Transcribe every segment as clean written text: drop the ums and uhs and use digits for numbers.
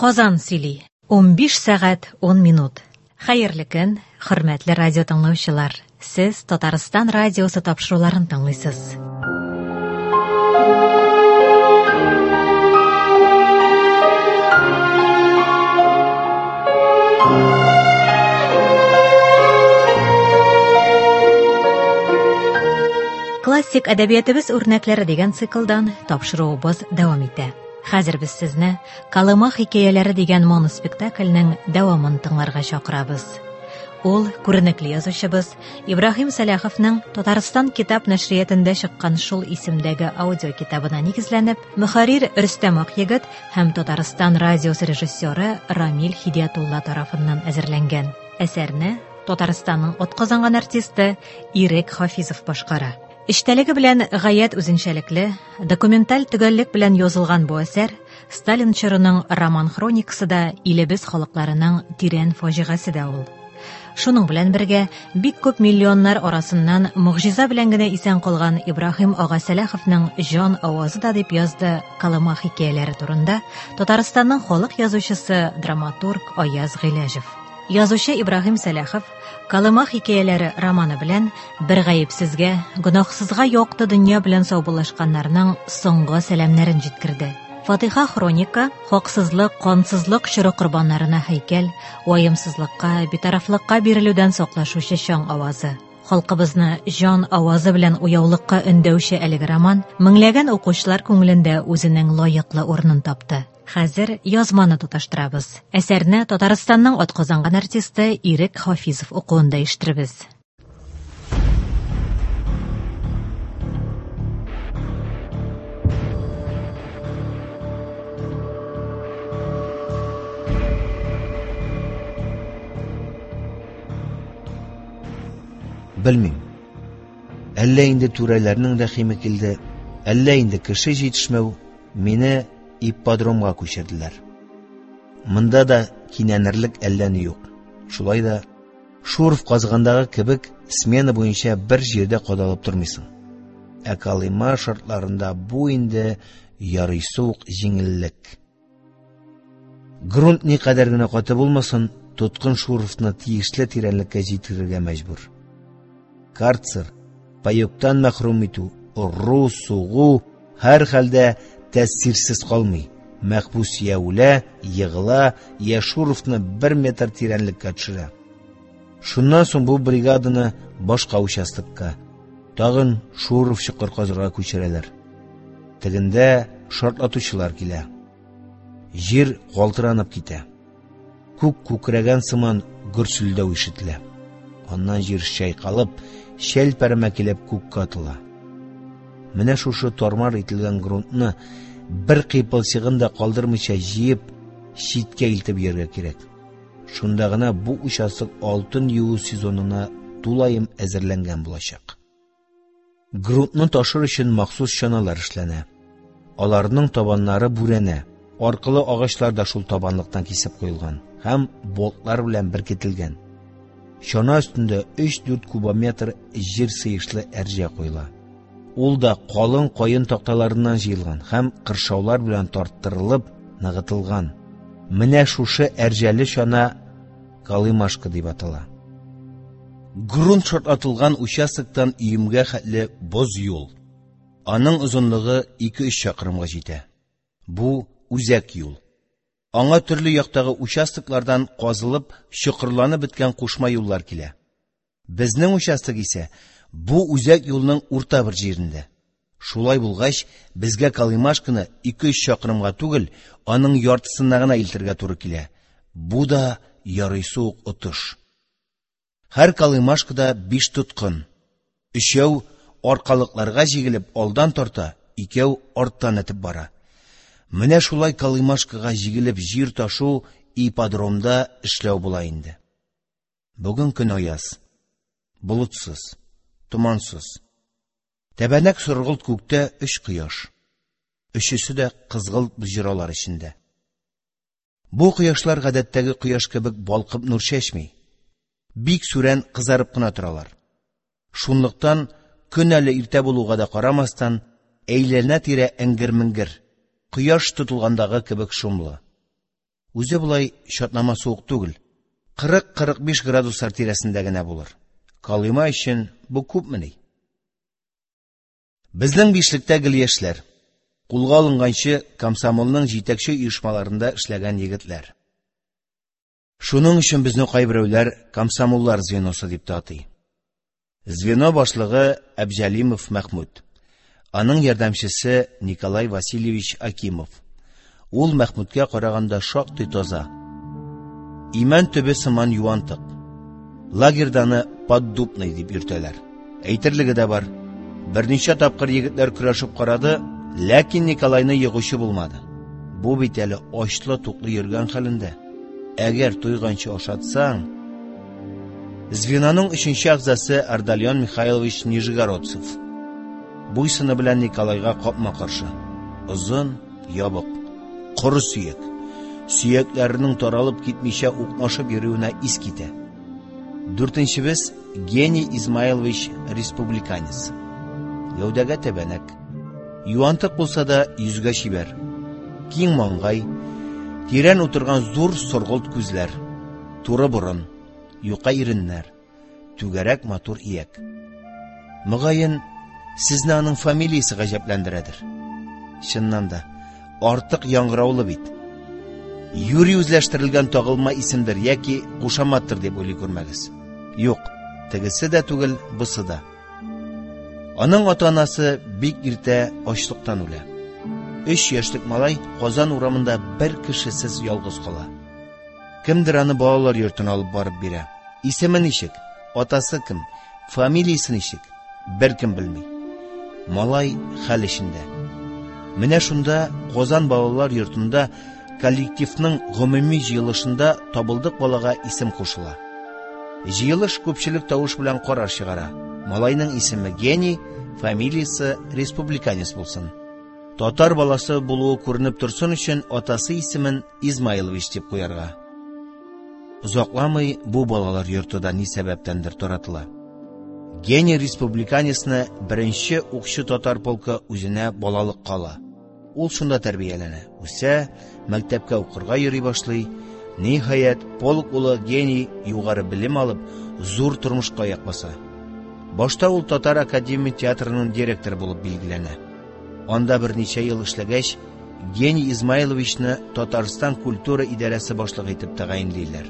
Казан сөйли. 15 сәгать 10 минут. Хәерле көн, хөрмәтле радио тыңлаучылар. Сез Татарстан радиосы тапшыруларын тыңлыйсыз. Классик әдәбиятыбыз үрнәкләре дигән циклдан тапшыруыбыз дәвам итә. Хәзер без сезне Калыма хикәяләре дигән моноспектакльнең дәвамын тыңларга чакырабыз. Ул күренекле язучыбыз Ибраһим Сәләховның Татарстан китап нәшриятендә чыккан шул исемдәге аудио китабына нигезләнеп, мөхәррир Рөстәм Акъегет һәм Татарстан радиосы режиссеры Рамил Хидиятулла тарафыннан әзерләнгән. Әсәрне Татарстанның атказанган артисты Ирек Хафизов башкара. Эчтәлеге белән гаять үзенчәлекле, документаль төгәллек белән язылган бу әсәр Сталин чорының роман хроникасы да илебез халыкларының тирән фаҗигасы да ул. Шуның белән бергә бик күп миллионнар арасыннан мөгъҗиза белән генә исән калган Ибраһим ага Сәләховның җан авазы да дип язды Калыма хикәяләре турында Татарстанның халык язучысы, драматург Аяз Гыйләҗев. Язучы Ибраһим Сәләхов Калыма хикәяләре романы белән бер гаепсезгә, гөнаһсызга якты дөнья белән саубуллашканнарның соңгы сәламнәрен җиткерде. Фатиха хроника хаксызлык, кансызлык чоры корбаннарына һәйкәл, ваемсызлыкка, битарафлыкка бирелүдән саклашучы чаң авазы. Халкыбызны җан авазы белән уяулыкка өндәүче әлеге роман меңләгән укучылар күңелендә үзенең лаеклы урынын тапты. Хәзер язманы тоташтырабыз. Әсәрне Татарстанның атказанган артисты Ирек Хафизов укуында ишеттербез. Белмим. Әллә инде түрәләрнең рәхиме килде, әллә инде кеше җитешмәү мине ипподромга күчерделәр. Монда да кинәнерлек әллә ни юк. Шулай да Шуров казгандагы кебек смена буенча бер җирдә кадалып тормыйсың. Ә Калыма шартларында бу инде ярыйсы ук җиңеллек. Грунт никадәр генә каты булмасын, тоткын Шуровны тиешле тирәнлеккә җиткерергә мәҗбүр. Карцер, паёктан мәхрүм итү, уру, сугу һәр хәлдә тәсирсез калмый. Мәхбүс я үлә, егыла, я Шуровны 1 метр тирәнлеккә төшерә. Шуннан соң бу бригаданы башка участокка, тагын Шуров чокыр казырга күчерәләр. Тегендә шартлатучылар килә. Җир калтыранып китә. Күк күкрәгән сыман гөрсүлдәү ишетелә. Аннан җир чайкалып, шәлпәрмә килеп күккә атыла. Менә шушы тормар ителгән грунтны бер кыйпылчыгын да калдырмыйча җыеп, читкә илтеп йөргә кирәк. Шунда гына бу участок алтын юу сезонына тулаем әзерләнгән булачак. Грунтны ташыр өчен махсус чаналар эшләнә. Аларның табаннары бүрәнә, аркылы агачлар да шул табанлыктан кисеп куелган һәм болтлар белән беркетелгән. Чана өстендә 3-4 кубометр җир сыешлы әрҗә куела. Ул да калын кайын такталарыннан җыелган һәм кыршаулар белән тарттырылып, ныгытылган. Менә шушы әрҗәле чана Калымашка дип атала. Грунт шартлатылган участоктан өемгә хәтле боз юл. Аның озынлыгы 2-3 чакрымга җитә. Бу үзәк юл. Аңа төрле яктагы участоклардан казылып, чокырланып беткән кушма юллар килә. Безнең участок исә бу үзәк юлның урта бер җирендә. Шулай булгач, безгә Калымашканы 2-3 чакрымга түгел, аның яртысына гына илтергә туры килә. Бу да ярыйсы ук отыш. Һәр Калымашкада 5 тоткын. 3 аркалыкларга җигелеп алдан тарта, 2 арттан этеп бара. Менә шулай Калымашкага җигелеп җир ташу ипподромда эшләү була инде. Бүген көн аяз. Булутсыз, тумансыз. Тәбәнәк соргылт күктә 3 кояш. Өчесе дә кызгылт җыралар эчендә. Бу кояшлар гадәттәге кояш кебек балкып нур чәчми. Бик сүрән кызарып кына торалар. Шунлыктан көн әле иртә булуга да карамастан, әйләнә тирә эңгер-меңгер, кояш тотылгандагы кебек шумлы. Үзе булай шатнама суык түгел. 40-45 градуслар тирәсендә генә булыр. Калыйма өчен бу күпмени? Безнең бишлектә гел яшьләр. Кулга алынганчы комсомолның җитәкче оешмаларында эшләгән егетләр. Шуның өчен безне кайберәүләр комсомоллар звеносы дип татый. Звено башлыгы Әбҗәлимов Мәхмүд. Аның ярдәмчесе Николай Васильевич Акимов. Ул Мәхмүдкә караганда шактый таза. Имән төбе сыман юантык. Лагерданы поддубный дип йөртәләр. Әйтерлеге дә бар. Берничә тапкыр егетләр көрәшеп карады, ләкин Николайны йыгучы булмады. Бу бит әле ачлы-туклы йөргән хәлендә. Әгәр туйганчы ашатсаң... Звеноның 3нче агзасы Ардальон Михайлович Нижегородцев. Бу исеме белән Николайга капма-каршы. Озын, ябык, коры сөяк. Сөякләренең таралып китмичә укмашып йөрүенә ис китә. 4нчебез Гений Измайлович Республиканец. Гәүдәгә тәбәнәк. Юантык булса да йөзгә чибәр. Киң маңгай, тирән утырган зур соргылт күзләр, туры борын, юка иреннәр, түгәрәк матур ияк. Мөгаен, сезне аның фамилиясе гаҗәпләндерәдер. Чыннан да, артык яңгыраулы бит. Юри үзләштерелгән тагылма исемдер яки кушаматтыр дип уйлый күрмәгез. Юк, тегесе дә түгел, бусы да. Аның ата-анасы бик иртә ачлыктан үлә. 3 яшьлек малай Казан урамында бер кешесез ялгыз кала. Кемдер аны балалар йортына алып барып бирә. Исеме ничек, атасы кем, фамилиясе ничек, беркем белми. Малай хәл эчендә. Менә шунда Казан балалар йортында коллективның гомуми җыелышында табылдык балага исем кушыла. Җыелыш күпчелек тавыш белән карар чыгара. Малайның исеме Гений, фамилиясе Республиканец булсын. Татар баласы булуы күренеп торсын өчен атасы исемен Измайлович дип куярга. Узакламый бу балалар йортында ни сәбәптәндер таратыла. Гений Республиканецны беренче укчы татар полкы үзенә балалык кала. Ул шунда тәрбияләнә, үсә, мәктәпкә укырга йөри башлый. Ниһаять, полк улы Гений югары белем алып, зур тормышка аяк баса. Башта ул Татар академия театрының директоры булып билгеләнә. Анда берничә ел эшләгәч, Гений Измайловичны Татарстан культура идарәсе башлыгы итеп тәгаенлиләр.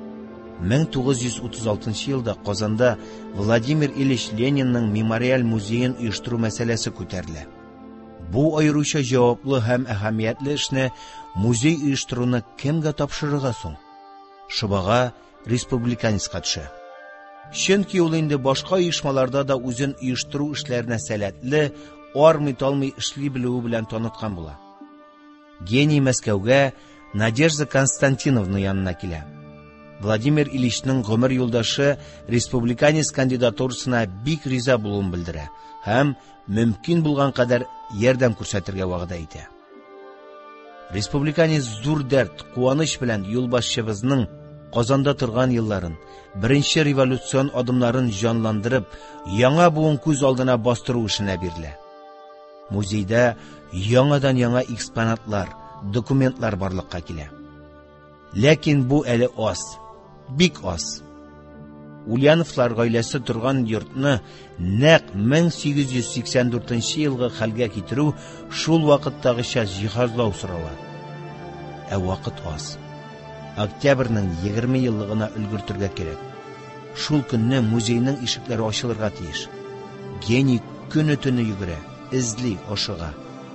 1936 елда Казанда Владимир Ильич Ленинның мемориаль музеен оештыру мәсьәләсе күтәрелә. Бу аеруча җаваплы һәм әһәмиятле эшне музей оештыруны кемгә тапшырырга соң? Шубага Республиканецка төшә. Чөнки ул инде башка оешмаларда да үзен оештыру эшләренә сәләтле, армый-талмый эшли белүе белән таныткан була. Гений Мәскәүгә Надежда Константиновна янына килә. Владимир Ильичның гомер юлдашы Республиканец кандидатурасына бик риза булуын белдерә һәм мөмкин булган кадәр ярдәм күрсәтергә вәгъдә итә. Республиканец зур дәрт, куаныч белән юлбашчыбызның Казанда торган елларын, беренче революцион адымнарын җанландырып, яңа буын күз алдына бастыру эшенә бирелә. Музейда яңадан яңа экспонатлар, документлар барлыкка килә. Ләкин бу әле аз, бик аз. Ульяновлар гаиләсе торган йортны нәкъ 1884 елгы хәлгә китерү шул вакыттагыча җиһазлау сорала. Ә вакыт аз. Октябрьнең 20 еллыгына өлгертергә кирәк. Шул көнне музейның ишекләре ачылырга тиеш. Гений көне-төне йөгерә, эзли, ашыга.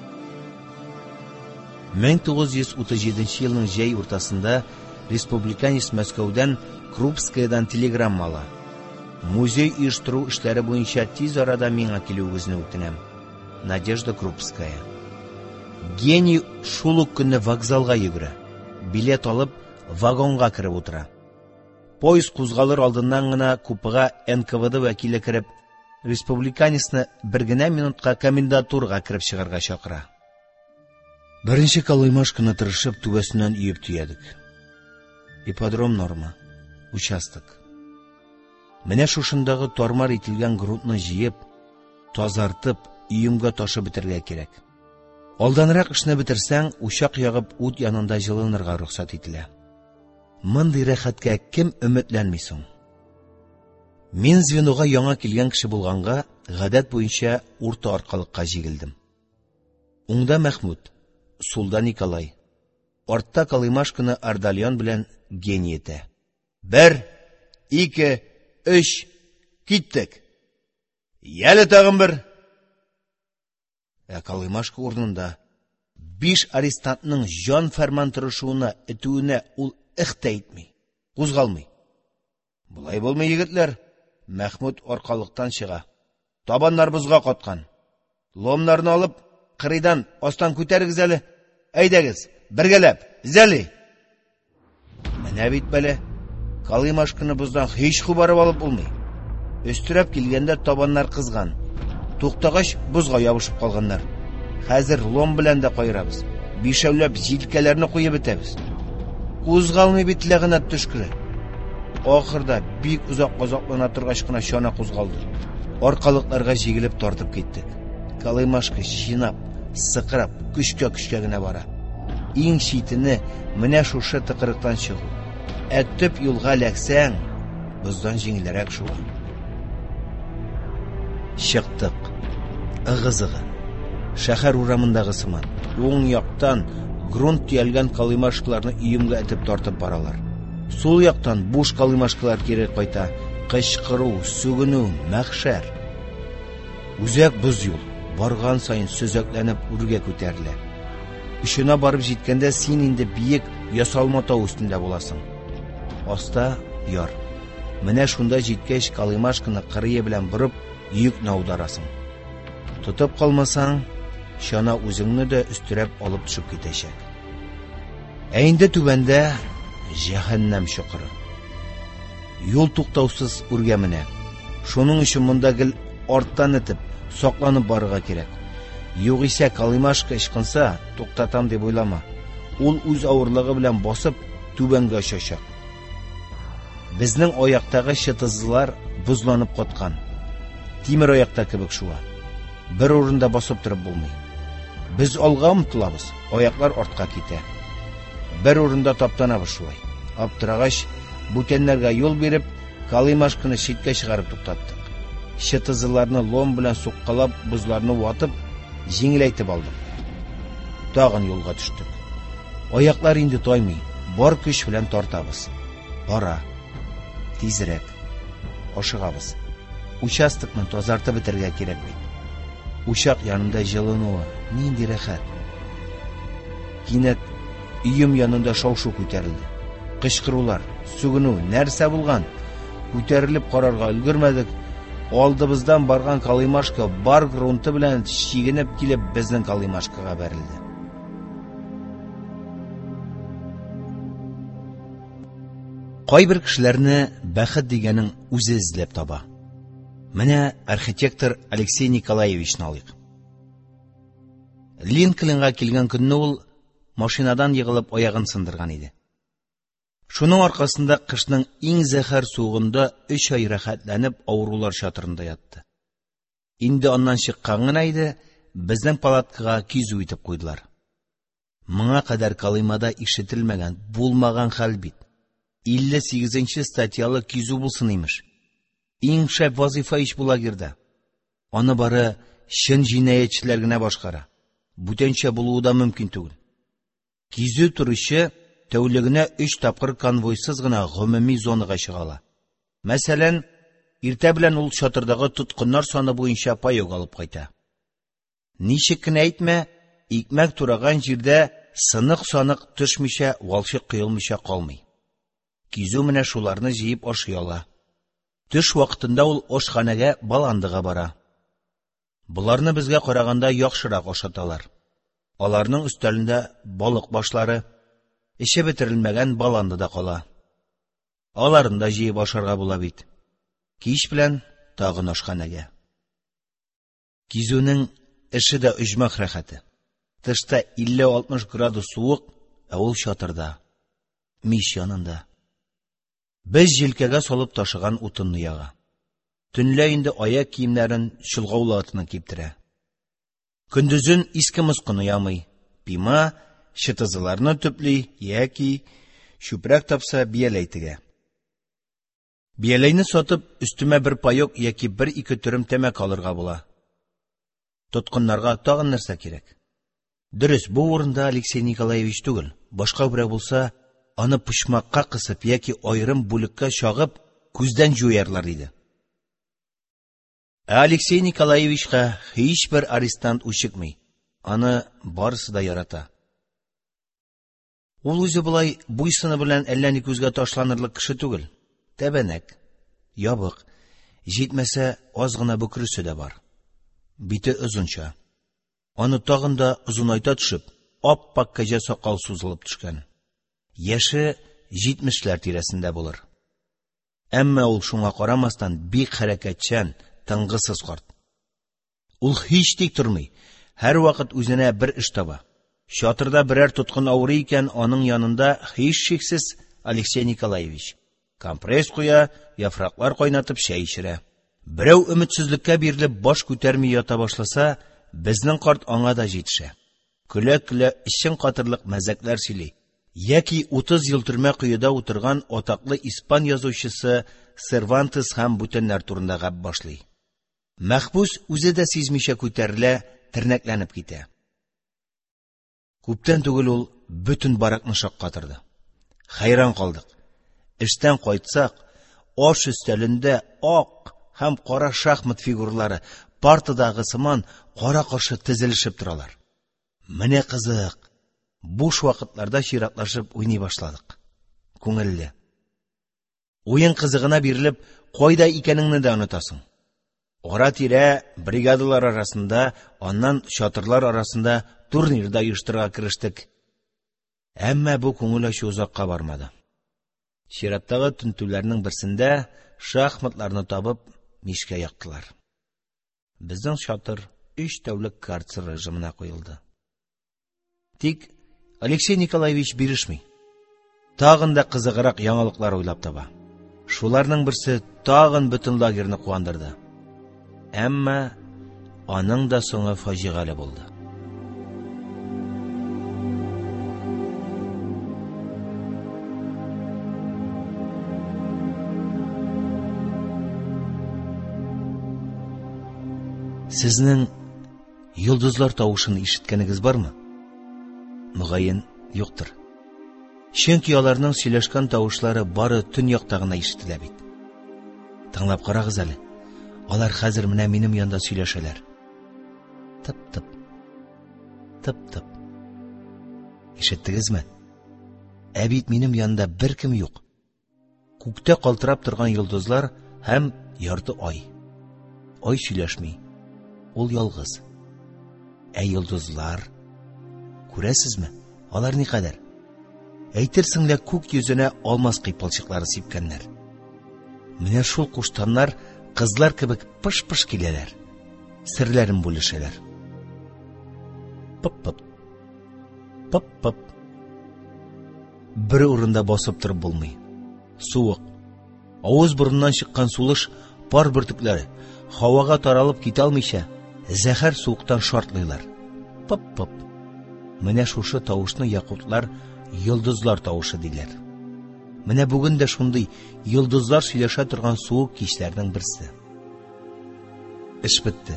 1937 елның җәй уртасында Республиканец Мәскәүдән Крупскаядан телеграмма ала. Музей оештыру эшләре буенча тиз арада миңа килүегезне үтенәм. Надежда Крупская. Гений шул ук көнне вокзалга йөгерә. Билет алып, вагонга кереп утыра. Поезд кузгалыр алдыннан гына купега НКВД вәкиле кереп, Республиканецны бер генә минутка комендатурага кереп чыгарга чакыра. Беренче калыймашканы тырышып түбәсеннән өеп төядек. Ипподром норма, участок. Менә шушындагы тармар ителгән грунтны җыеп, тазартып, өемгә ташып бетергә кирәк. Алданрак эшне бетерсәң, учак ягып ут янында җылынырга рөхсәт ителә. Мондый рәхәткә кем өметләнми соң? Мин звенога яңа килгән кеше булганга, гадәт буенча урта аркалыкка җигелдем. Уңда Мәхмүд, сулда Николай. Артта Калымашканы Ардальян белән Гений итә. 1, 2, 3, киттек. Яле тагын бер. Калымашка урынында 5 арестантның жан фәрман тырышуына, этүенә ул ихтә итми, кузгалмый. Булай булмый, егетләр. Мәхмүд аркалыктан чыга. Табаннар бузга каткан. Ломнарны алып, кырыйдан астан күтәрегез әле. Әйдәгез, бергәләп, зәли. Менә бит бәлә. Калымашканы буздан һич хубарып алып булмый. Өстүрәп килгәндә табаннар кызган. Туктагач бузга ябышып калганнар. Хәзер лом белән дә кайрабыз. Бишәүләп җилкәләрне куеп бетәбез. Кузгалмый бит ләгънәт төшкере. Ахырда бик узак казаклана торгач кына чана кузгалды. Аркалыкларга җигелеп тартып киттек. Калымашка җинап, сыкырап, көчкә генә бара. Иң читене менә шушы тыкрыктан чыгу. Төп юлга ләксәң, буздан җиңелрәк шуга. Чыктык. Ыгызыгы. Шәһәр урамындагы сыман. Уң яктан грунт тиялгән калымашкаларны өемгә этеп тартып баралар. Сул яктан буш калымашкалар кире кайта. Кычкыру, сүгенү, мәхшәр. Үзәк буз юл. Барган сайын сөзәкләнеп үргә күтәрелә. Ишенә барып җиткәндә син инде биек ясалма тау өстендә буласың. Аста яр. Менә шунда җиткәч Калымашканы кырые белән борып, йөк наударасың. Тотып калмасаң, чана үзеңне дә өстөрәп алып төшеп китәчәк. Инде түбәндә җәһәннәм чокыры. Юл туктаусыз үргә менә. Шуның өчен монда гел арттан этеп, сакланып барырга кирәк. Югыйсә Калымашка ычкынса, туктатам дип уйлама. Ул үз авырлыгы белән басып түбәнгә очачак. Безнең аяктагы чытызлар бузланып каткан. Тимер аякта кебек шуа. Бер урында басып торып булмый. Без алга омтылабыз, аяклар артка китә. Бер урында таптанабыз шулай. Аптырагач, бүтәннәргә юл биреп, Калымашканы читкә чыгарып туктаттык. Чытызларны лом белән суккалап, бузларны ватып, җиңеләйтеп алдык. Тагын юлга төштек. Аяклар инде таймый, бар көч белән тартабыз. Бара. Тизрәк. Ашыгабыз. Участокны тазартып бетергә кирәк бит. Учак янында җылынуы, нинди рәхәт. Кинәт өем янында шау-шу күтәрелде. Кычкырулар, сүгенү, нәрсә булган? Күтәрелеп карарга өлгермәдек. Алдыбыздан барган Калымашка бар грунты белән чигенеп килеп безнең Калымашкага бәрелде. Кайбер кешеләрне бәхет дигәнең үзе эзләп таба. Менә архитектор Алексей Николаевичны алыйк. Линкольнга килгән көнне ул машинадан егылып аягын сындырган иде. Шуның аркасында кышның иң зәһәр суыгында 3 ай рәхәтләнеп авырулар чатырында ятты. Инде аннан чыккан гына иде, безнең палаткага кизү итеп куйдылар. Моңа кадәр Калымада ишетелмәгән, булмаган хәл бит. 58-нче статьялы кизү булсын имеш. Иң шәп вазифа иш була гирдә. Аны бары чын җинаятьчеләр генә башкара. Бүтәнчә булуы да мөмкин түгел. Кизү турычы тәүлегенә 3 тапкыр конвойсыз гына гомуми зонага чыгала. Мәсәлән, иртә белән ул чатырдагы тоткыннар саны буенча паёк алып кайта. Ничек кенә әйтмә, икмәк тураган җирдә сынык-санык төшмичә, валчык кыйлмыйча калмый. Кизү менә шуларны җыеп ашый ала. Төш вакытында ул ашханәгә баландыга бара. Буларны безгә караганда яхшырак ашаталар. Аларның өстәлендә балык башлары, эше бетерелмәгән баланды да кала. Аларында җыеп ашарга була бит. Кич белән тагын ашханәгә. Кизүнең эше дә оҗмах рәхәте. Тышта 50-60 градус суык, ә ул чатырда, мич янында. Без җилкәгә салып ташыган утынны яга. Төнлә инде аяк киемнәрен чолгаулатына киптерә. Көндүзен иске мыскыны ямый. Пима шытызыларны төплей, яки шүпрәк тапса бияләйтіге. Бияләйні сатып, үстіме бір пайок яки бір-ике түрім тәмәк алырға була. Тотқынларға тағын нәрсә керек. Дөрес, бу урында Алексей Николаевич түгел. Башка берәү булса, аны пычмакка кысып яки айрым бүлеккә чагып, күздән җуярлар иде. Алексей Николаевичка һичбер арестант үчекми. Аны барысы да ярата. Ул үзе булай буйсыны белән әллә ни күзгә ташланырлык кеше түгел. Тәбәнәк, ябык, җитмәсә аз гына бөкресе дә бар. Бите озынча. Аны тагын да озынайта төшеп, ап-пак кәҗә сакал сузылып төшкән. Яше 70ләр тирәсендә булыр. Әмма ул шуңа карамастан бик хәрәкәтчән, тыңгысыз карт. Ул һич тик тормый, һәр вакыт үзенә бер эш таба. Чатырда берәр тоткын авырый икән, аның янында һич шиксез Алексей Николаевич. Компресс куя, яфраклар кайнатып чәй эчерә. Берәү өметсезлеккә бирелеп баш күтәрми ята башласа, безнең карт аңа да җитешә. Көлә-көлә ичен катырлык мәзәкләр сөйли. Яки 30 ел төрмә кыюда утырган атаклы испан язучысы Сервантес һәм бүтәннәр турында гап башлый. Мәхбүс үзе дә сизмичә күтәрелә, тернәкләнеп китә. Күптән түгел ул бүтән баракны шаккатырды. Хайран калдык. Эштән кайтсак, аш өстәлендә ак һәм кара шахмат фигурлары партадагы сыман кара-каршы тезелешеп торалар. Менә кызык. Буш вакытларда чиратлашып уйный башладык. Күңелле. Уен кызыгына бирелеп, кайда икәнеңне дә онытасың. Ара-тирә бригадалар арасында, аннан чатырлар арасында турнирда оештырырга керештек. Әмма бу күңел ачу узакка бармады. Чираттагы тентүләрнең берсендә шахматларны табып мишкә яктылар. Безнең чатыр 3 тәүлек карцер режимына куелды. Тик Алексей Николаевич бирешми. Тагын да кызыграк яңалыклар уйлап таба. Шуларның берсе тагын бүтән лагерьне куандырды. Әмма аның да соңы фаҗигале булды. Сезнең йолдызлар тавышын ишеткәнегез бармы? Мөгаен, юктыр. Чөнки аларның сөйләшкән тавышлары бары төньякта гына ишетелә бит. Тыңлап карагыз әле. Алар хәзер менә минем янда сөйләшәләр. Тып-тып. Тып-тып. Ишеттегезме? Ә бит минем янда беркем юк. Күктә калтырап торган йолдызлар һәм ярты ай. Ай сөйләшми. Ул ялгыз. Ә йолдызлар, күрәсезме? Алар никадәр? Әйтерсең лә күк йөзенә алмас кыйпылчыклары сипкәннәр. Менә шул куштаннар кызлар кебек пыш-пыш киләләр. Серләрен бүлешәләр. Пып-пып. Пып-пып. Бер урында басып торып булмый. Суык. Авыз борыннан чыккан сулыш пар бөртекләре һавага таралып китә алмыйча, зәһәр суыктан шартлыйлар. Пып-пып. Менә шушы тавышны якутлар йолдызлар тавышы диләр. Менә бүген дә шундый йолдызлар сөйләшә торган суык кичләрнең берсе. Эш бетте.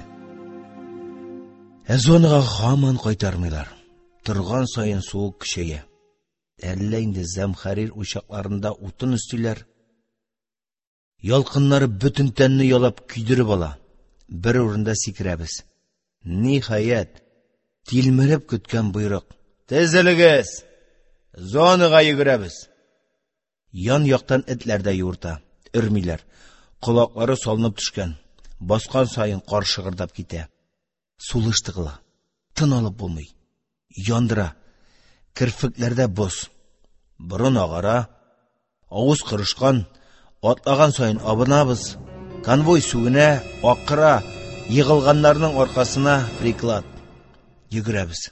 Зонага һаман кайтармыйлар. Торган саен суык көчәя. Әллә инде Зәмхәрир учакларында утын өстиләр. Ялкыннары бүтән тәнне ялап көйдереп ала. Бер урында сикерәбез. Ниһаят, тилмереп көткән буйрык. Тезелегез! Зонага йөгерәбез. Ян яктан этләр дә юырта, өрмиләр. Колаклары салынып төшкән. Баскан саен кар шыгырдап китә. Сулыш тыгыла. Тын алып булмый. Яндыра. Кирфекләрдә боз. Борын агара. Авыз кырышкан. Атлаган саен абынабыз. Конвой сүгенә, акыра. Йыгылганнарның аркасына приклад. Йөгерәбез.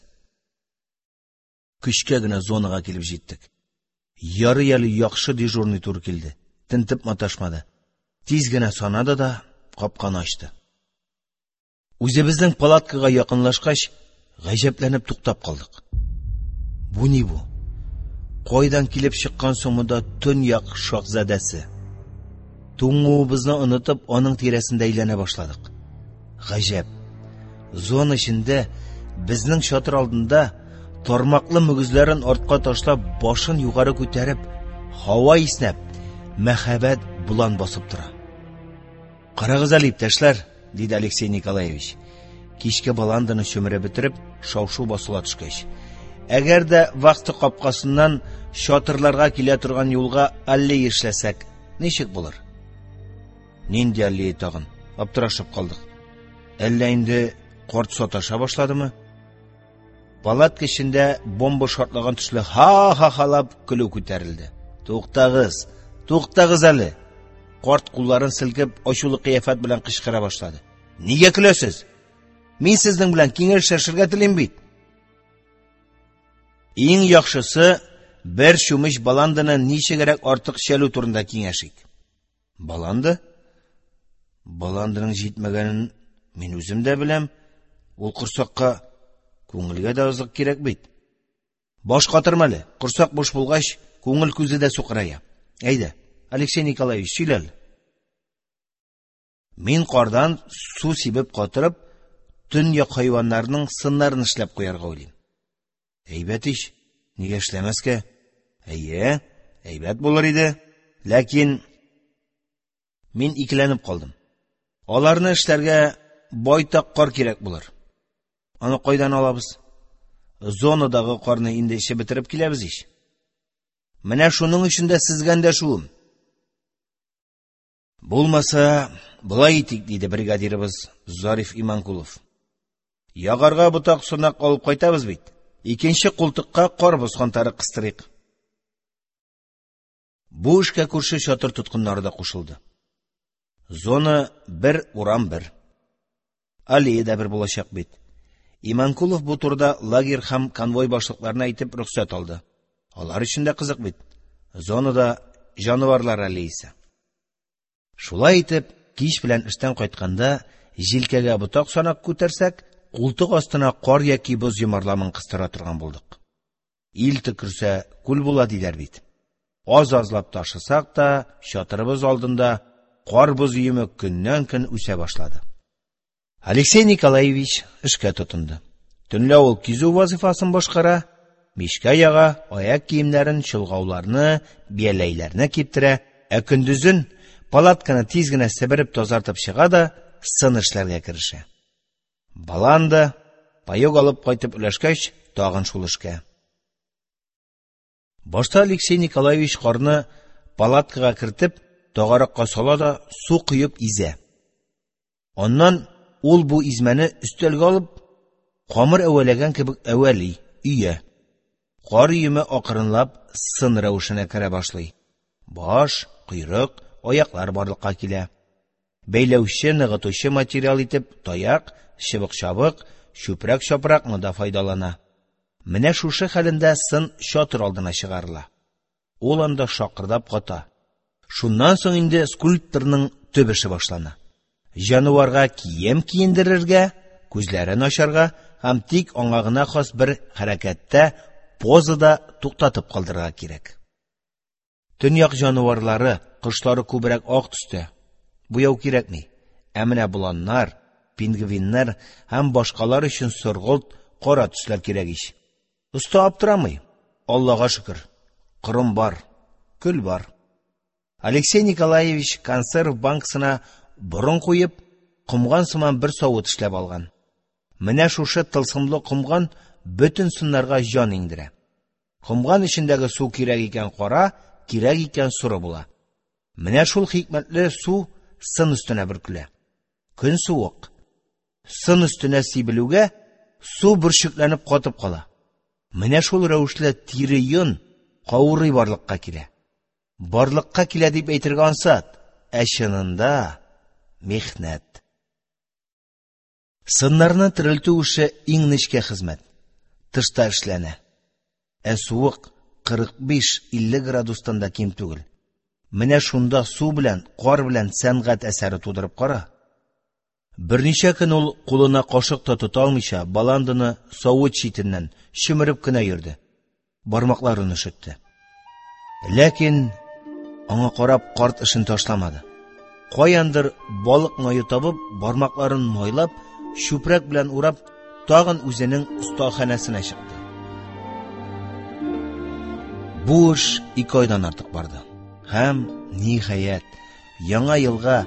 Көчкә генә зонага килеп җиттек. Яры ялы яхшы дежурный тур килде. Тентеп маташмады. Тиз генә санады да капканы ачты. Үзебезнең палаткага якынлашкач, гаҗәпләнеп туктап калдык. Бу ни бу? Кайдан килеп чыккан сумында төньяк шаһзадәсе? Туңуыбызны онытып, аның тирәсендә әйләнә башладык. Гаҗәп. Зона эчендә, безнең чатыр алдында, тармаклы мөгезләрен артка ташлап, башын югары күтәреп, һава иснәп, мәхәббәт булан басып тора. Карагыз әле, иптәшләр, диде Алексей Николаевич. Кичке баланданы чөмереп бетереп, шау-шу басыла төшкәч. Әгәр дә вакыты капкасыннан чатырларга килә торган юлга аллея эшләсәк, ничек булыр? Нинди аллея тагын? Аптырашып калдык. Әллә инде карт саташа башладымы? Палатка эчендә бомба шартлаган төсле ха-ха-халап көлү күтәрелде. Туктагыз әле. Карт кулларын селкеп, ачулы кыяфәт белән кычкыра башлады. Нигә көләсез? Мин сезнең белән киңәшләшергә телим бит. Иң яхшысы, бер чумыш баланданы ничегрәк артык чәлү турында киңәшик. Баланды? Баландының җитмәгәнен мин үзем дә беләм. Ул корсакка күңелгә дә азык кирәк бит. Баш катырма әле. Корсак буш булгач, күңел күзе дә сукырая. Әйдә, Алексей Николаевич, сөйләл. Мин кардан су сибеп катырып, төньяк хайваннарның сыннарын эшләп куярга уйлыйм. Әйбәт иш, нигә эшләмәскә? Әйе, әйбәт булыр иде. Ләкин мин икеләнеп калдым. Аларны эшләргә байтак кар кирәк булыр. Аны кайдан алабыз? Зонадагы карны инде эчеп бетереп киләбез ич. Менә шуның өчен дә сезгә эндәшүем. Булмаса, булай итик, диде бригадирыбыз Зариф Иманкулов. Ягарга ботак сунак алып кайтабыз бит. Икенче култыкка кар боскантары кыстырыйк. Бу эшкә күрше чатыр тоткыннары да кушылды. Зона бер, урам бер. Аллея да бер булачак бит. Иманкулов бу турда лагерь һәм конвой башлыкларына әйтеп рөхсәт алды. Алар өчен дә кызык бит. Зонада җанварлар аллеясы. Шулай итеп, кич белән эштән кайтканда, җилкәгә ботак санак күтәрсәк, култык астына кар яки боз йомарламын кыстыра торган булдык. Ил төкерсә, күл була диләр бит. Аз-азлап ташысак та, чатырыбыз алдында кар боз йөме көннән-көн үсә башлады. Алексей Николаевич эшкә тотынды. Төнлә ул кизү вазифасын башкара, мишкә яга, аяк киемнәрен, чолгауларны, бияләйләрне киптерә, ә көндезен палатканы тиз генә себереп тазартып чыга да, сын эшләргә керешә. Баланда, паёк алып кайтып өләшкәч, тагын шул эшкә. Башта Алексей Николаевич карны палаткага кертеп, тагаракка сала да су куеп изә. Аннан ул бу измәне өстәлгә алып, камыр әвәләгән кебек әвәли, өйә. Кар йөме акрынлап сын рәвешенә керә башлый. Баш, койрык, аяклар барлыкка килә. Бәйләүче, ныгытучы материал итеп таяк, чыбык-чабык, чүпрәк-чапракны да файдалана. Менә шушы хәлендә сын чатыр алдына чыгарыла. Ул анда шакырдап ката. Шуннан соң инде скульпторның төп эше башлана. Җанварга кием киендерергә, күзләрен ачарга һәм тик аңа гына хас бер хәрәкәттә, позада туктатып калдырырга кирәк. Төньяк җанварлары, кошлары күбрәк ак төстә. Буяу кирәкми. Ә менә боланнар, пингвиннар һәм башкалар өчен соргылт, кара төсләр кирәк ич. Уста аптырамый. Аллага шөкер. Кырым бар, көл бар. Алексей Николаевич консерв банкасына борын куеп, кумган сыман бер савыт эшләп алган. Менә шушы тылсымлы кумган бөтен сыннарга җан иңдерә. Кумган эчендәге су кирәк икән кара, кирәк икән суры була. Менә шул хикмәтле су сын өстенә бөркелә. Көн суык. Сын өстенә сибелүгә су бөршекләнеп катып кала. Менә шул рәвешле тире йон каурый барлыкка килә. Барлыкка килә дип әйтергә ансат, ә чынында мехнәт. Сыннарны терелтү эше иң нечкә хезмәт. Тышта эшләнә. Ә суык 45-50 градустан да ким түгел. Менә шунда су белән, кар белән сәнгать әсәре тудырып кара. Берничә көн ул кулына кашык та тота алмыйча, баландыны савыт читеннән шимереп кенә йөрде. Бармакларын өшетте. Ләкин аңа карап карт эшен ташламады. Каяндыр балык мае табып, бармакларын майлап, чүпрәк белән урап, тагын үзенең остаханәсенә чыкты. Бу эш 2 айдан артык барды. Һәм ниһаять, яңа елга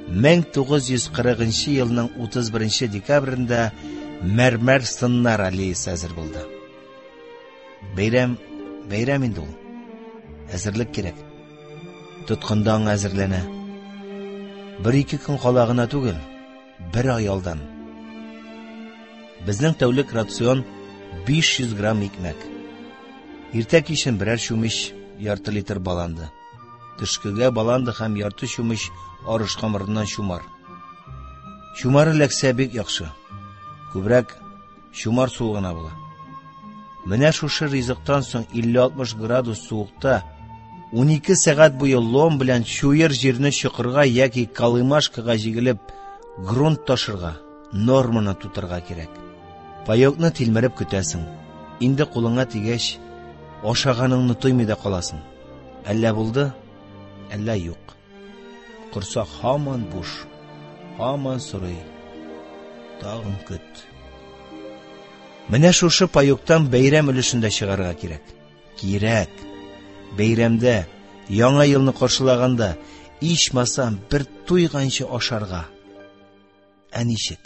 1940 елның 31 декабрендә мәрмәр сыннар аллеясы әзер булды. Бәйрәм инде ул. Әзерлек кирәк. Тоткында аңа әзерләнә. 1-2 көн кала гына түгел, 1 ай алдан. Безнең тәүлек рацион 500 грамм икмәк. Иртә кичен берәр чүмеч, ярты литр баланды. Төшкегә баланды һәм ярты чүмеч арыш камырыннан чумар. Чумары ләксә бик яхшы. Күбрәк чумар суыгына була. Менә шушы ризыктан соң 50-60 градус суыкта 12 сәгать буе лом белән чуер җирне чокырга яки калымашкага җигелеп грунт ташырга, норманы тутырга кирәк. Паёкны тилмереп көтәсең. Инде кулыңа тигәч, ашаганыңны тоймый да каласың. Әллә булды, әллә юк. Корсак һаман буш, һаман сорый. Тагын көт. Менә шушы паёктан бәйрәм өлешендә чыгарга кирәк. Бәйрәмдә, яңа елны каршылаганда, ичмасам бер туйганчы ашарга. Ә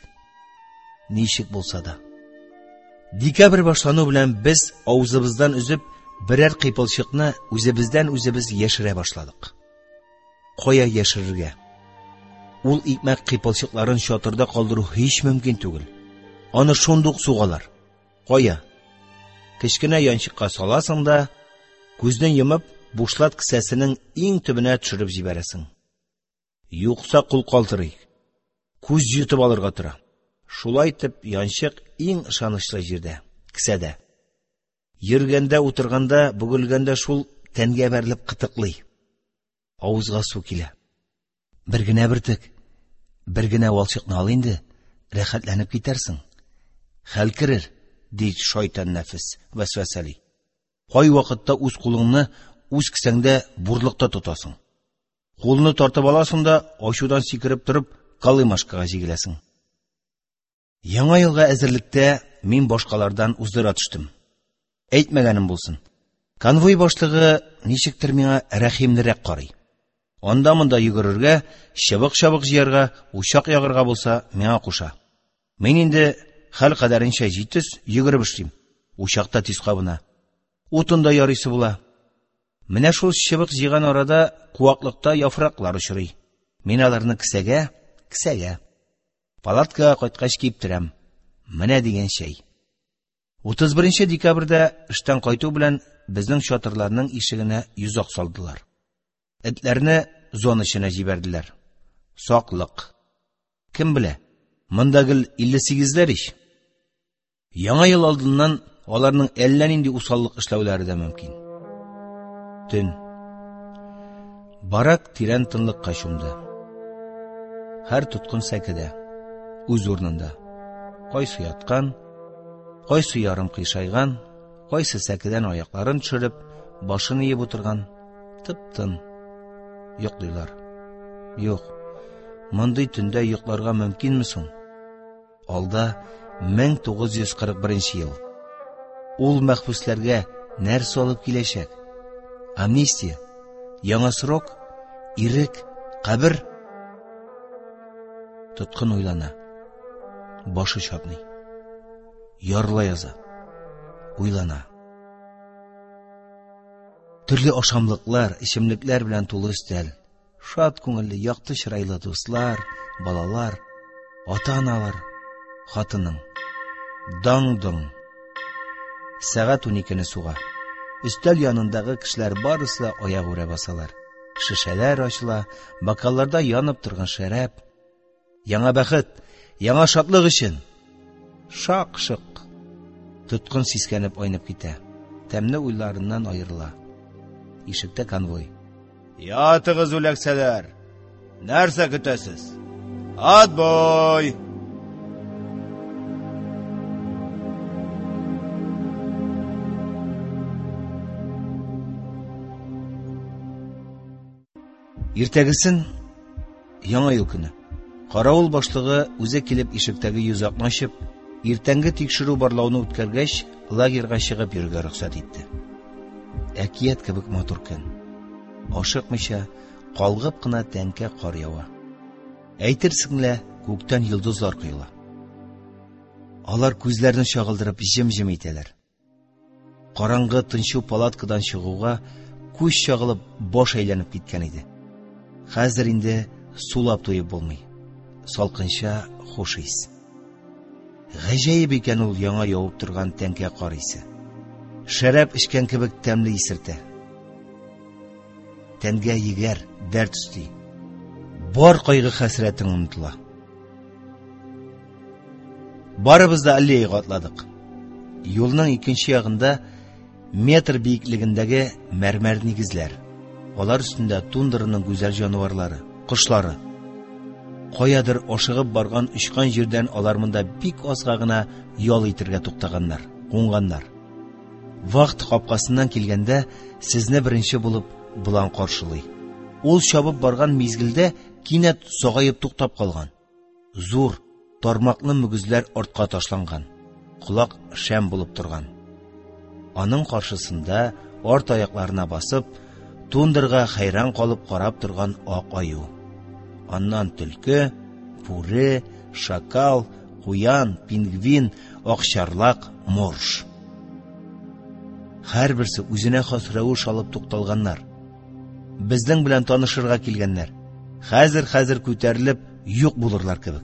ничек булса да. Декабрь башлану белән без авызыбыздан үзеп берәр кыйпылчыкны үзебездән яшерә башладык. Кая яшерергә? Ул икмәк кыйпылчыкларын чатырда калдыру һич мөмкин түгел. Аны шундук сугалар. Кая? Кечкенә янчыкка саласың да, күзне йомып, бушлат кесәсенең иң төбенә төшереп җибәрәсең. Юкса кул калтырый. Күз җитеп алырга тора. Шулай итеп, янчык иң ышанычлы җирдә, кесәдә. Йөргәндә, утырганда, бүгелгәндә шул тәнгә бәрелеп кытыклый. Авызга су килә. Бер генә бөртек, бер генә валчыкны ал инде, рәхәтләнеп китәрсең. Хәл керер, ди шайтан нәфес вәсвәсәли. Кай вакытта үз кулыңны үз кесәңдә бурлыкта тотасың. Кулны тартып аласың да, ачудан сикереп торып, калымашкага җигеләсең. Яңа елга әзерлектә мин башкалардан уздыра төштем. Әйтмәгәнем булсын. Конвой башлыгы ничектер миңа рәхимлерәк карый. Анда-монда йөгерергә, чыбык-чабык җыярга, учак ягырга булса, миңа куша. Мин инде хәл кадәренчә 700 йөгереп эшлим. Учакта тиз кабына. Утында ярыйсы була. Менә шул чыбык җыйган арада куаклыкта яфраклар очрый. Мин аларны кесәгә. Палаткага кайткач киптерәм. Менә дигән шәй. 31 декабрьдә эштән кайту белән безнең чатырларның ишегенә йозак салдылар. Этләрне зона эченә җибәрделәр. Саклык. Кем белә? Монда гел 58ләр ич. Яңа ел алдыннан аларның әллә нинди усаллык эшләүләре дә мөмкин. Төн. Барак тирән тынлыкка чумды. Һәр тоткын сәкедә, үз урынында. Кайсы яткан, кайсы ярым кыйшайган, кайсы сәкедән аякларын төшереп, башын иеп утырган. Тып-тын. Йоклыйлар. Юк. Мондый төндә йокларга мөмкинме соң? Алда 1941 ел. Ул мәхбүсләргә нәрсә алып киләчәк? Амнистия, яңа срок, ирек, кабер. Тоткын уйлана. Башы чапный. Ярла яза. Уйлана. Төрле ашамлыклар, эчемлекләр белән тулы өстәл. Шат күңелле, якты чырайлы дуслар, балалар, ата-аналар, хатының. Даң-доң. Сәгать 12-не суга. Өстәл янындагы кешеләр барысы аяк үрә басалар. Шешәләр ачыла, бокалларда янып торган шәраб. Яңа бәхет, яңа шатлык өчен. Шак-шык. Тоткын сискәнеп айнып китә. Тәмле уйларыннан аерыла. Ишектә конвой. Ятыгыз үләксәләр. Нәрсә көтәсез? Отбой! Иртәгесен, яңа ел көне, каравыл башлыгы үзе килеп ишектәге йозакны ачып, иртәнге тикшерү барлауны үткәргәч, лагерьга чыгып йөрергә рөхсәт итте. Әкият кебек матур көн. Ашыкмыйча, калгып кына тәнкә кар ява. Әйтерсең лә, күктән йолдызлар коела. Алар күзләрне чагылдырып җем-җем итәләр. Караңгы тынчу палаткадан чыгуга күз чагылып баш әйләнеп киткән иде. Хәзер инде сулап туеп булмый. Салкынча хуш ис. Гаҗәеп икән ул яңа явып торган тәнкә кар исе. Шәраб эчкән кебек тәмле исертә. Тәнгә егәр, дәрт өсти. Бар кайгы хәсрәтең онытыла. Барыбыз да аллеяга атладык. Юлның икенче ягында метр биеклегендәге мәрмәр нигезләр. Алар өстендә тундраның гүзәл җанварлары, кошлары. Каядыр ашыгып барган очкан җирдән алар монда бик азга гына ял итәргә туктаганнар, кунганнар. Вакыт капкасыннан килгәндә сезне беренче булып булан каршылый. Ул чабып барган мизгелдә кинәт сагаеп туктап калган. Зур, тармаклы мөгезләр артка ташланган. Кулак шәм булып торган. Аның каршысында арт аякларына басып, тундрга хайран калып карап торган ак аю. Аннан төлке, бүре, шакал, куян, пингвин, акчарлак, морж. Һәрберсе үзенә хас рәвеш алып тукталганнар. Безнең белән танышырга килгәннәр. Хәзер күтәрелеп юк булырлар кебек.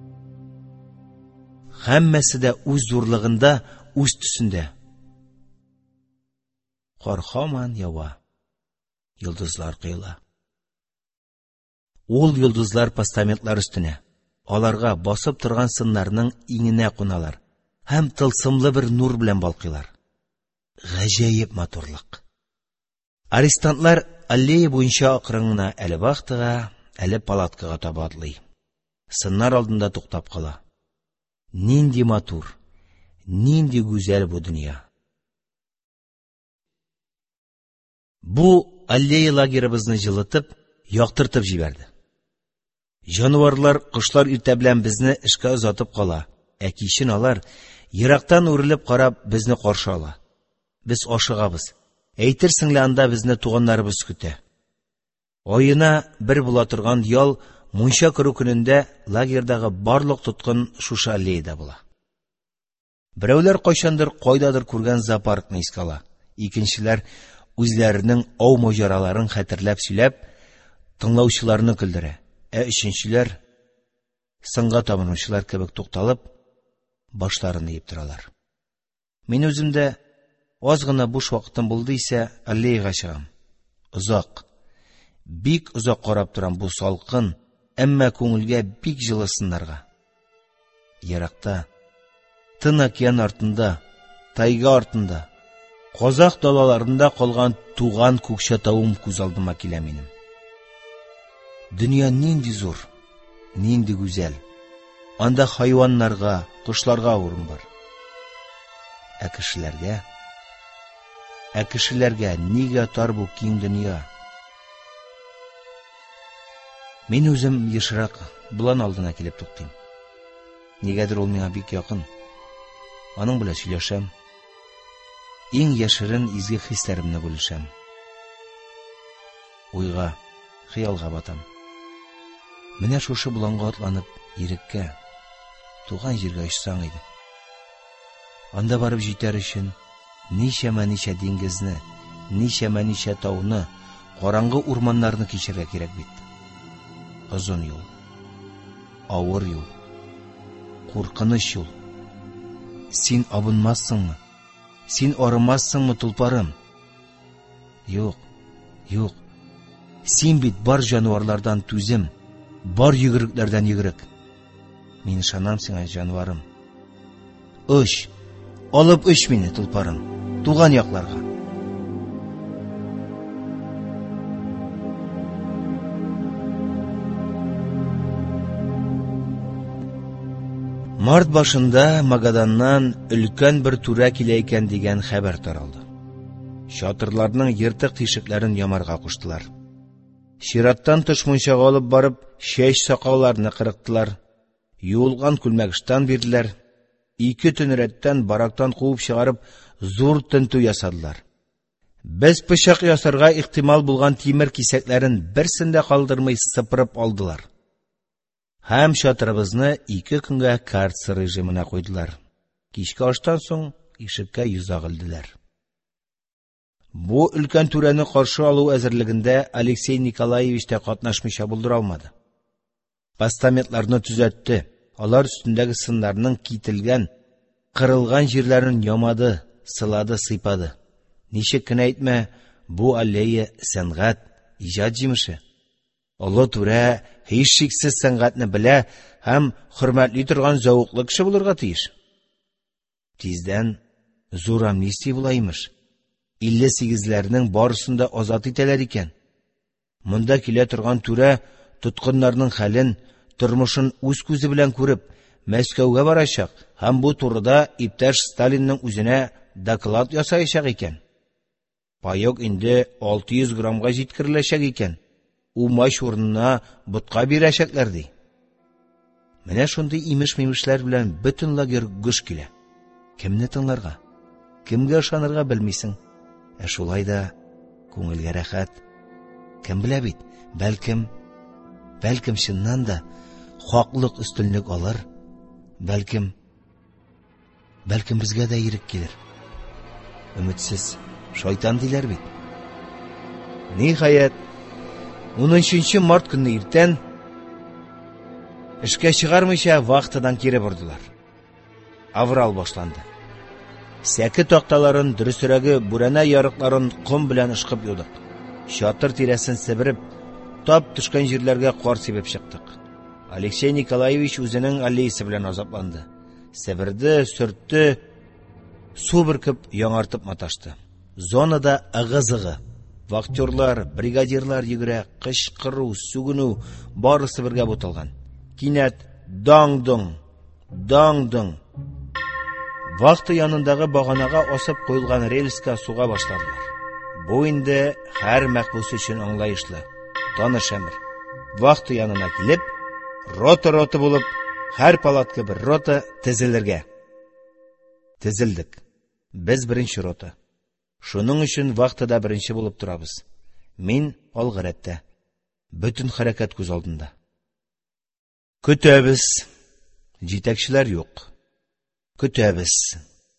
Һәммәсе дә үз зурлыгында, үз төсендә. Кар һаман ява. Йолдызлар коела. Ул йолдызлар постаментлар өстенә, аларга басып торган сыннарның иңенә куналар һәм тылсымлы бер нур белән балкыйлар. Гаҗәеп матурлык. Арестантлар аллея буенча акрынына әле вахтага, әле палаткага таба атлый. Сыннар алдында туктап кала. Нинди матур, нинди гүзәл бу дөнья. Бу аллея лагеребызны җылытып, яктыртып җибәрде. Җанварлар, кошлар иртә белән безне эшкә озатып кала, ә кичен алар ерактан үрелеп карап безне каршы ала. Без ашыгабыз. Әйтерсең лә анда безне туганнарыбыз көтә. Аена бер була торган ял мунча кыру көнендә лагердагы барлык тоткын шушы аллеяда була. Берәүләр кайчандыр кайдадыр күргән зоопаркны искә ала. Икенчеләр үзләренең ау маҗараларын хәтерләп сөйләп, тыңлаучыларны көлдерә. Өченчеләр, сынга табынучылар кебек тукталып, башларын иеп торалар. Мин үземдә аз гына буш вакытым булды исә, аллеяга чыгам. Озак, бик озак карап торам бу салкын, әмма күңелгә бик җылы сыннарга. Еракта, тын океан артында, тайга артында, Казак далаларында калган туган күкчәтавым күз алдыма килә минем. Дөнья нинди зур, нинди гүзәл. Анда хайваннарга, кошларга урын бар. Ә кешеләргә нигә тар бу киң дөнья? Мин үзем ешрак булан алдына килеп туктыйм. Нигәдер ул миңа бик якын. Аның белән сөйләшәм. Иң яшерен изге хисләремне бүлешәм. Уйга, хыялга батам. Менә шушы буланга атланып, иреккә, туган җиргә очсаң иде. Анда барып җитәр өчен ничә диңгезне, ничә тауны, караңгы урманнарны кичәргә кирәк бит. Озын юл, авыр юл, куркыныч юл. Син абынмассыңмы? Син арымассыңмы, тулпарым? Юк. Син бит бар җанварлардан түзем, бар йөгерекләрдән йөгерек. Мин ышанам сиңа, җанварым. Оч, алып оч мине, тулпарым, туган якларга. Март башында Магаданнан өлкән бер түрә килә икән дигән хәбәр таралды. Чатырларның ертык тишекләрен ямарга куштылар. Чираттан тыш мунчага алып барып, чәч-сакалларны кырыктылар. Юылган күлмәгештән бирделәр. 2 төн рәттән барактан куып чыгарып, зур тентү ясадылар. Без пычак ясарга ихтимал булган тимер кисәкләрен берсен дә калдырмый сыпырып алдылар. Һәм чатырыбызны 2 көнгә карцер режимына куйдылар. Кичке аштан соң ишеккә йозак элделәр. Бу өлкән түрәне каршы алу әзерлегендә Алексей Николаевич та катнашмыйча булдыра алмады. Постаментларны төзәтте. Алар өстендәге сыннарның кителгән, кырылган җирләрен ямады, сылады, сыйпады. Ничек кенә әйтмә, бу аллея сәнгать, иҗат җимеше. Олы түрә һичшиксез сәнгатьне белә һәм хөрмәтли торган зәвыклы кеше булырга тиеш. Тиздән зур амнистия була имеш. 58ләрнең барысын да азат итәләр икән. Монда килә торган түрә тоткыннарның хәлен, тормышын үз күзе белән күреп, Мәскәүгә барачак һәм бу турыда иптәш Сталинның үзенә доклад ясаячак икән. Паек инде 600 граммга җиткереләчәк икән. Умач урынына ботка бирәчәкләр ди. Менә шундый имеш-мимешләр белән бөтен лагерь гөш килә. Кемне тыңларга? Кемгә ышанырга белмисең. Шулай да күңелгә рәхәт. Кем белә бит, бәлкем чыннан да хаклык өстенлек алыр. Бәлкем безгә дә ирек килер. Өметсез шайтан диләр бит. Ниһаять, 13 март көнне иртән эшкә чыгармыйча вахтадан кире бордылар. Аврал башланды. Сәке такталарын, дөресрәге бүрәнә ярыкларын ком белән ышкып юдык. Чатыр тирәсен себереп, тап төшкән җирләргә кар сибеп чыктык. Алексей Николаевич үзенең аллеясы белән азапланды. Себерде, сөртте, су бөркеп, яңартып маташты. Зонада ыгы-зыгы. Вахтерлар, бригадирлар йөгерә, кычкыру, сүгенү, барысы бергә буталган. Кинәт даң-доң. Вахта янындагы баганага асып куелган рельска суга башладылар. Бу инде һәр мәхбус өчен аңлаешлы, таныш әмер. Вахта янына килеп, рота булып, һәр палатка бер рота тезелергә. Тезелдек. Без беренче рота. Шуның өчен вахтада беренче булып торабыз. Мин алгы рәттә. Бөтен хәрәкәт күз алдында. Көтәбез. Җитәкчеләр юк. Көтәбез.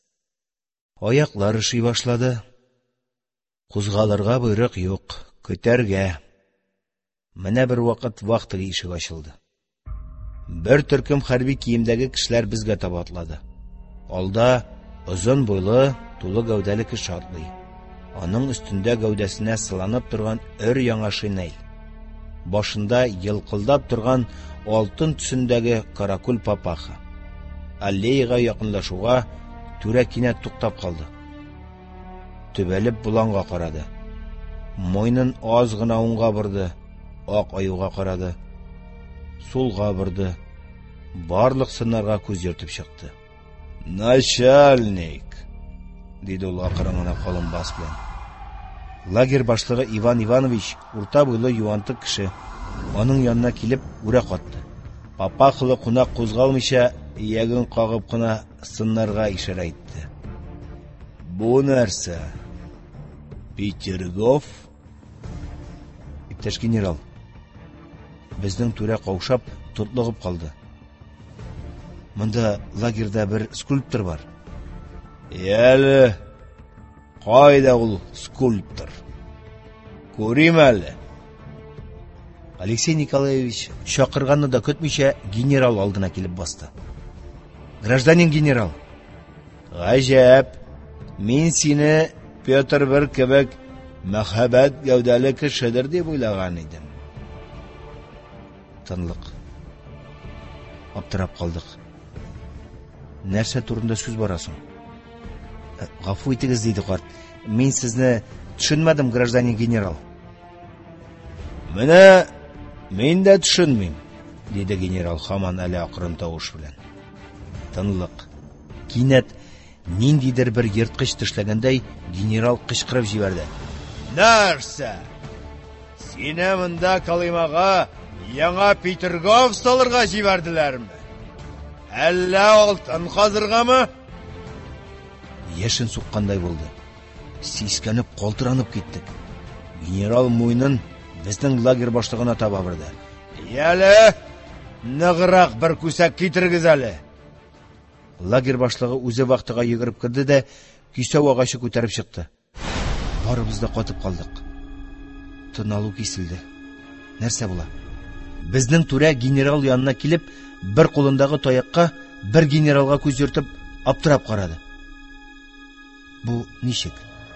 Аяклар ышый башлады. Кузгалырга буйрык юк. Көтәргә. Менә бер вакыт вахтага ишек ачылды. Бер төркем хәрби киемдәге кешеләр безгә таба атлады. Алда озын буйлы, тулы гәүдәле кеше атлый. Аның өстендә гәүдәсенә сыланып торган өр-яңа шинель. Башында йылкылдап торган алтын төсендәге каракул папаха. Аллеяга якынлашуга түрә кинәт туктап калды. Төбәлеп буланга карады. Мойнын аз гына уңга борды, ак аюга карады. Сулга борды. Барлык сыннарга күз йөртеп чыкты. Начальник, диде ул акырын гына калын бас белән. Лагерь башлыгы Иван Иванович урта буйлы юантык кеше. Аның янына килеп үрә катты. Папахлы кунак кузгалмыйча иягын кагып кына сыннарга ишара итте. Бу нәрсә? Петергоф? Иптәш генерал, безнең түрә каушап, тотлыгып калды. Монда лагерьдә бер скульптор бар. Яле, кайда ул скульптор? Күрим әле. Алексей Николаевич чакырганны да көтмичә генерал алдына килеп басты. Гражданин генерал, гаҗәп, мин сине Петр бер кебек мәхәббәт гәүдәле кешедер дип уйлаган идем. Тынлык. Аптырап калдык. Нәрсә турында сүз барасың? Гафу итегез, диде карт. Мин сезне төшенмәдем, гражданин генерал. Менә мин дә төшенмим, диде генерал һаман әле акрын тавыш белән. Тынлык. Кинәт ниндидер бер йырткыч тешләгәндәй генерал кычкырып җибәрде. Нәрсә? Сине монда Колымага яңа Петергоф салырга җибәрделәрме? Әллә алтын казыргамы? Яшен суккандай булды. Сискәнеп, калтыранып киттек. Генерал муйнын безнең лагерь башлыгына таба бирде. Яле, ныграк бер күсәк китерегез әле. Лагерь башлыгы үзе вакытыга йөгереп кирде дә кисәү агачы күтәреп чыкты. Барыбыз да катып калдык. Тын алу киселде. Нәрсә була? Безнең түрә генерал янына килеп, бер кулындагы таякка бер генералга күз йөртеп аптырап карады. Бу ничек?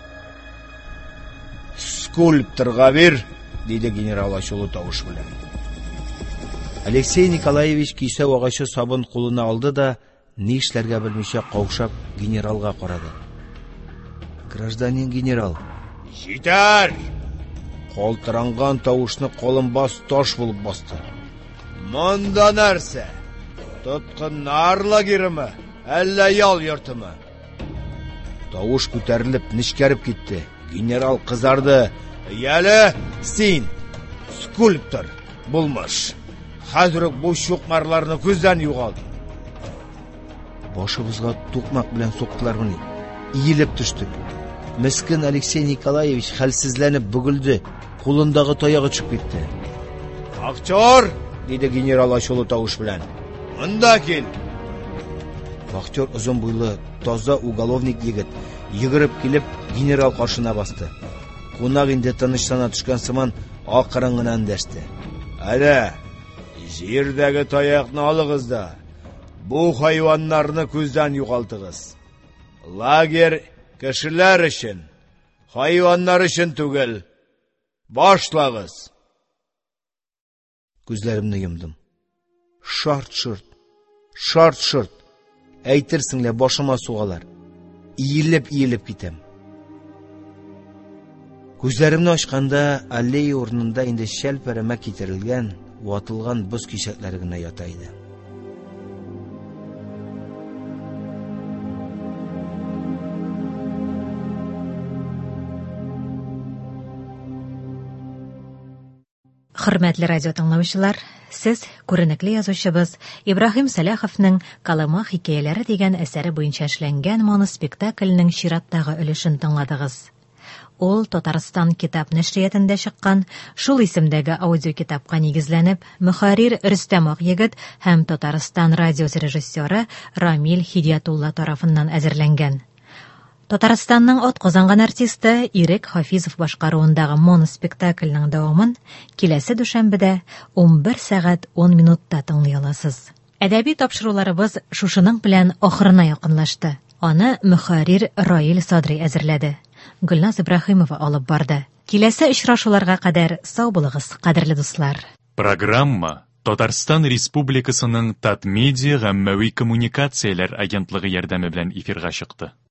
Скульпторга бир, диде генерал ачулы тавыш белән. Алексей Николаевич кисәү агачы сабын кулына алды да, ни эшләргә белмичә каушап генералга карады. Гражданин генерал, җитәр! Калтыранган тавышны колынбас таш булып басты. Монда нәрсә? Тоткыннар лагерымы, әллә ял йортымы? Тавыш күтәрелеп, нечкәреп китте. Генерал кызарды. Яле, син, скульптор, булмыш. Хәзер бу чукмарларны күздән югал. Башыбызга тукмак белән суктылармы ни? Иелеп төштек. Мескен Алексей Николаевич хәлсезләнеп бөгелде. Кулындагы таягы төшеп китте. Актер, диде генерал ачулы тавыш белән. Монда кил. Актер озын буйлы, таза уголовник егет, йөгереп килеп, генерал каршына басты. Кунак инде тынычлана төшкән сыман акрын гына эндәште. Әле, җирдәге таякны алыгыз да, бу хайваннарны күздән югалтыгыз. Лагерь кешеләр өчен, хайваннар өчен түгел. Башлагыз. Күзләремне йомдым. Шарт-шырт, шарт-шырт. Әйтерсең лә башыма сугалар. Иелеп китәм. Күзләремне ачканда, аллея урынында инде шәлпәрәмә китерелгән, ватылган боз кишәкләре генә ята иде. Хөрмәтле радио тыңлаучылар, сез күренекле язучыбыз Ибраһим Сәләховның «Калыма хикәяләре» дигән әсәре буенча эшләнгән моноспектакльнең чираттагы өлешен тыңладыгыз. Ул Татарстан китап нәшриятендә чыккан, шул исемдәге аудиокитапка нигезләнеп, мөхәррир Рөстәм Акъегет һәм Татарстан радиосы режиссеры Рамил Хидиятулла тарафыннан әзерләнгән. Татарстанның атказанган артисты Ирек Хафизов башкаруындагы моноспектакльнең дәвамын киләсе дүшәмбедә 11 сәгать 10 минутта тыңлый аласыз. Әдәби тапшыруларыбыз шушының белән ахырына якынлашты. Аны мөхәррир Раил Садри әзерләде. Гөлназ Ибраһимова алып барды. Киләсе очрашуларга кадәр сау булыгыз, кадерле дуслар. Программа Татарстан Республикасының Татмедиа гаммәви коммуникацияләр агентлыгы ярдәме белән эфирга чыкты.